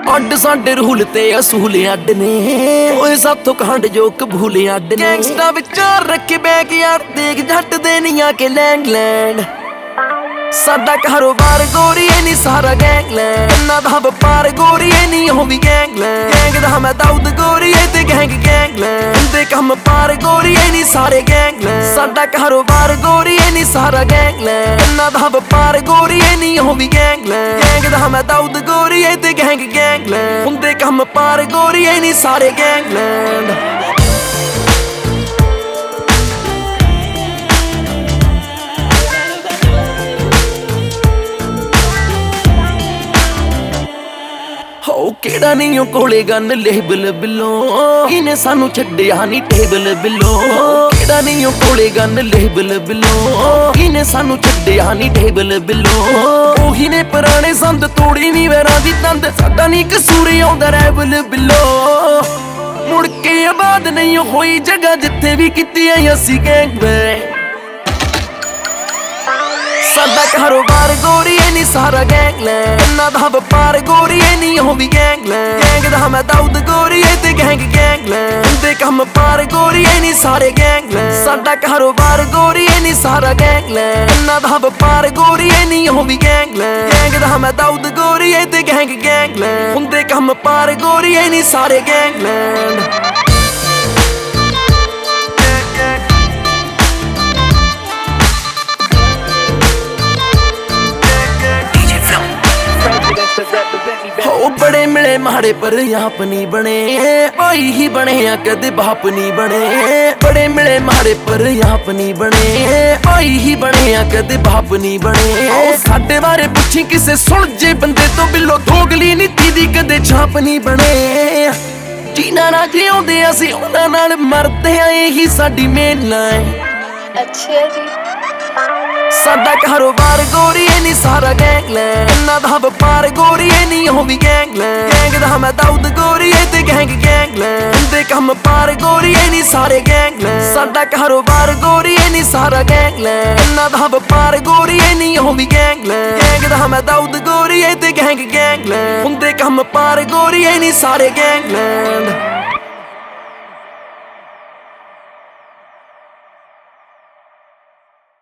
ਅੱਡ ਸਾਡੇ ਰੂਲ ਤੇ ਅਸੂਲ ਅੱਡ ਨੇ ਓਏ ਸਾਥੋਂ ਖੰਡ ਜੋ ਕਬੂਲ ਅੱਡ ਨੇ ਗੈਂਗਸਟਾ ਵਿਚਾਰ ਰੱਖੇ ਬੈਗ ਯਾਰ ਦੇਖ ਜੱਟ ਦੇ ਨੀ ਆ ਕੇ ਲੈਂਗਲੈਂਡ ਸਾਡਾ ਕਾਰੋਬਾਰ ਗੋਰੀਏ ਨੀ ਸਾਰਾ ਗੈਂਗਲੈਂਡ ਇਹਨਾਂ ਦਾ ਵਪਾਰ ਗੋਰੀਏ ਨੀ ਉਹ ਵੀ ਗੈਂਗਲੈਂਡ ਗੈਂਗ ਦਾ ਮੈਂ ਦਾਊਦ ਗੋਰੀਏ ਤੇ ਗੈਂਗ ਗੈਂਗਲੈਂਡ ਦੇ ਕੰਮ ਪਾਰ ਗੋਰੀਏ ਨੀ ਸਾਰੇ ਗੈਂਗਲੈਂਡ ਸਾਡਾ ਕਾਰੋਬਾਰ ਗੋਰੀਏ ਨੀ ਸਾਰਾ ਗੈਂਗਲੈਂਡ ਇਹਨਾਂ ਦਾ ਵਪਾਰ ਗੋਰੀਏ ਨੀ ਉਹ ਵੀ ਗੈਂਗਲੈਂਡ ਗੈਂਗ ਦਾ ਮੈਂ ਦਾਊਦ ਗੋਰੀਏ ਤੇ ਗੈਂਗ ਗੈਂਗਲੈਂਡ ਹੁੰਦੇ ਕੰਮ ਪਾਰ ਗੋਰੀਏ ਨੀ ਸਾਰੇ ਗੈਂਗਲੈਂਡ ਕਿਹੜਾ ਨਹੀਂ ਉਹ ਕੋਲੇ ਗਨ ਲੇਬਲ ਬਿੱਲੋ ਇਹਨੇ ਸਾਨੂੰ ਛੱਡਿਆ ਨਹੀਂ ਟੇਬਲ ਬਿੱਲੋ ਕਿਹੜਾ ਨਹੀਂ ਉਹ ਕੋਲੇ ਗਨ ਲੇਬਲ ਬਿੱਲੋ ਇਹਨੇ ਸਾਨੂੰ ਛੱਡਿਆ ਨਹੀਂ ਟੇਬਲ ਬਿੱਲੋ ਉਹੀ ਨੇ ਪੁਰਾਣੇ ਸੰਦ ਤੋੜੀ ਨਹੀਂ ਵੈਰਾਂ ਦੀ ਤੰਦ ਸਾਡਾ ਨਹੀਂ ਕਸੂਰ ਆਉਂਦਾ ਰੈਬਲ ਬਿੱਲੋ ਮੁੜ ਕੇ ਆਬਾਦ ਨਹੀਂ ਹੋਈ ਜਗ੍ਹਾ ਜਿੱਥੇ ਵੀ ਕੀਤੀ ਐ ਅਸੀਂ ਗੈਂਗ ਵੇ ਸਾਡਾ ਕਾਰੋਬਾਰ ਗੋਰੀਏ ਨੀ ਸਾਰਾ ਗੈਂਗਲੈਂਡ ਇਹਨਾਂ ਦਾ ਵਪਾਰ ਗੋਰੀਏ ਨੀ ਉਹ ਵੀ ਗੈਂਗਲੈਂਡ ਗੈਂਗ ਦਾ ਮੈਂ ਦਾਊਦ ਗੋਰੀਏ ਤੇ ਗੈਂਗ ਗੈਂਗਲੈਂਡ ਦੇ ਕੰਮ ਪਾਰ ਗੋਰੀਏ ਨੀ ਸਾਰੇ ਗੈਂਗਲੈਂਡ ਸਾਡਾ ਕਾਰੋਬਾਰ ਗੋਰੀਏ ਨੀ ਸਾਰਾ ਗੈਂਗਲੈਂਡ ਇਹਨਾਂ ਦਾ ਵਪਾਰ ਗੋਰੀਏ ਨੀ ਉਹ ਵੀ ਗੈਂਗਲੈਂਡ ਗੈਂਗ ਦਾ ਮੈਂ ਦਾਊਦ ਗੋਰੀਏ ਤੇ ਗੈਂਗ ਗੈਂਗਲੈਂਡ ਹੁੰਦੇ ਕੰਮ ਪਾਰ ਗੋਰੀਏ ਨੀ ਸਾਰੇ ਗੈਂਗਲੈਂਡ ਹੋ ਬੜੇ ਮਿਲੇ ਮਾੜੇ ਪਰ ਆਪ ਨਹੀਂ ਬਣੇ ਭਾਈ ਹੀ ਬਣੇ ਆ ਕਦੇ ਬਾਪ ਨਹੀਂ ਬਣੇ ਬੜੇ ਮਿਲੇ ਮਾੜੇ ਪਰ ਆਪ ਨਹੀਂ ਬਣੇ ਭਾਈ ਹੀ ਬਣੇ ਆ ਕਦੇ ਬਾਪ ਨਹੀਂ ਬਣੇ ਸਾਡੇ ਬਾਰੇ ਪੁੱਛੀ ਕਿਸੇ ਸੁਣ ਜੇ ਬੰਦੇ ਤੋਂ ਬਿੱਲੋ ਦੋਗਲੀ ਨੀਤੀ ਦੀ ਕਦੇ ਛਾਪ ਨਹੀਂ ਬਣੇ ਜਿਨ੍ਹਾਂ ਨਾਲ ਜਿਉਂਦੇ ਅਸੀਂ ਉਹਨਾਂ ਨਾਲ ਮਰਦੇ ਆ ਇਹੀ ਸਾਡੀ ਮੇਨ ਲਾਈਨ ਅੱਛਾ ਜੀ ਸਾਡਾ ਕਾਰੋਬਾਰ ਗੋਰੀਏ ਨੀ ਸਾਰਾ ਗੈਂਗਲੈਂਡ ਇਹਨਾਂ ਦਾ ਵਪਾਰ ਗੋਰੀਏ ਨੀ ਉਹ ਵੀ ਗੈਂਗਲੈਂਡ ਗੈਂਗ ਦਾ ਮੈਂ ਦਾਊਦ ਗੋਰੀਏ ਤੇ ਗੈਂਗ ਗੈਂਗਲੈਂਡ ਦੇ ਕੰਮ ਪਾਰ ਗੋਰੀਏ ਨੀ ਸਾਰੇ ਗੈਂਗਲੈਂਡ ਸਾਡਾ ਕਾਰੋਬਾਰ ਗੋਰੀਏ ਨੀ ਸਾਰਾ ਗੈਂਗਲੈਂਡ ਇਹਨਾਂ ਦਾ ਵਪਾਰ ਗੋਰੀਏ ਨੀ ਉਹ ਵੀ ਗੈਂਗਲੈਂਡ ਗੈਂਗ ਦਾ ਮੈਂ ਦਾਊਦ ਗੋਰੀਏ ਤੇ ਗੈਂਗ ਗੈਂਗਲੈਂਡ ਹੁੰਦੇ ਕੰਮ ਪਾਰ ਗੋਰੀਏ ਨੀ ਸਾਰੇ ਗੈਂਗਲੈਂਡ